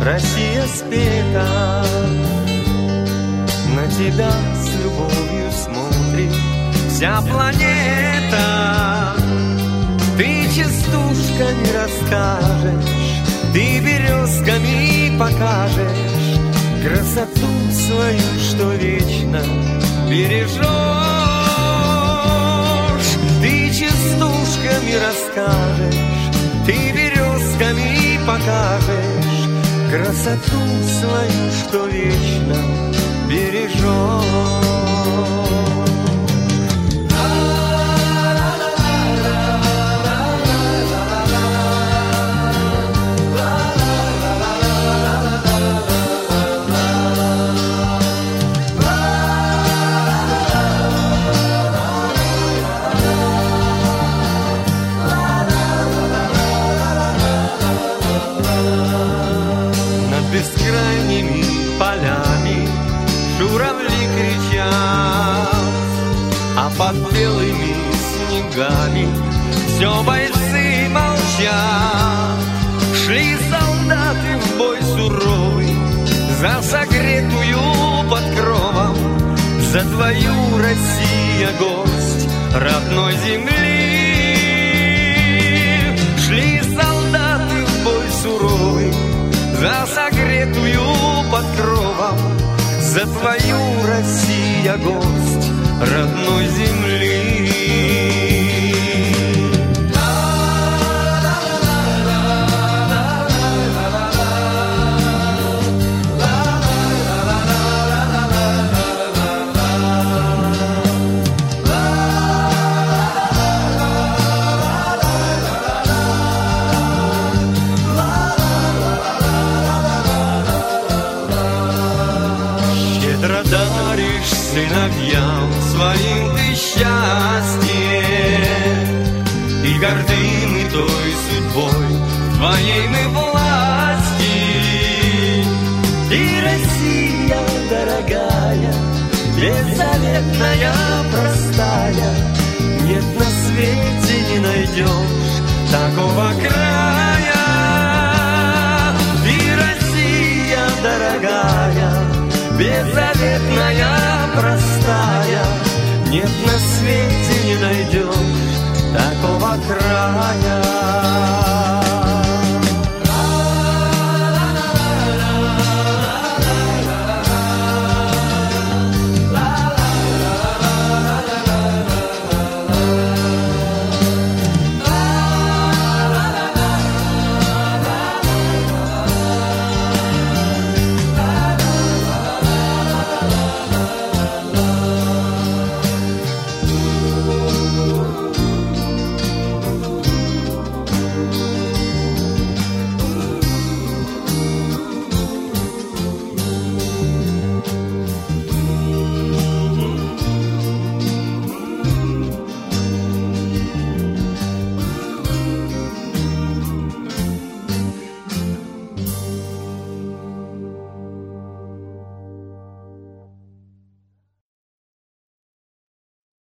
Россия спета. На тебя с любовью смотрит вся планета. Ты частушками расскажешь, ты березками покажешь красоту свою, что вечно бережешь. Ты частушками расскажешь, ты березками покажешь красоту свою, что вечно бережешь. Бескрайними полями журавли кричат, а под белыми снегами все бойцы молчат. Шли солдаты в бой суровый за согретую под кровом, за твою, Россия, гость родной земли. Шли солдаты в бой суровый за согретую под кровом, за твою, Россия, гость родной земли. Даришь сыновьям своим ты счастье, и гордым и той судьбой твоей мы власти. И Россия дорогая, беззаветная, простая, нет на свете не найдешь такого края. И Россия дорогая, беззаветная, простая, нет на свете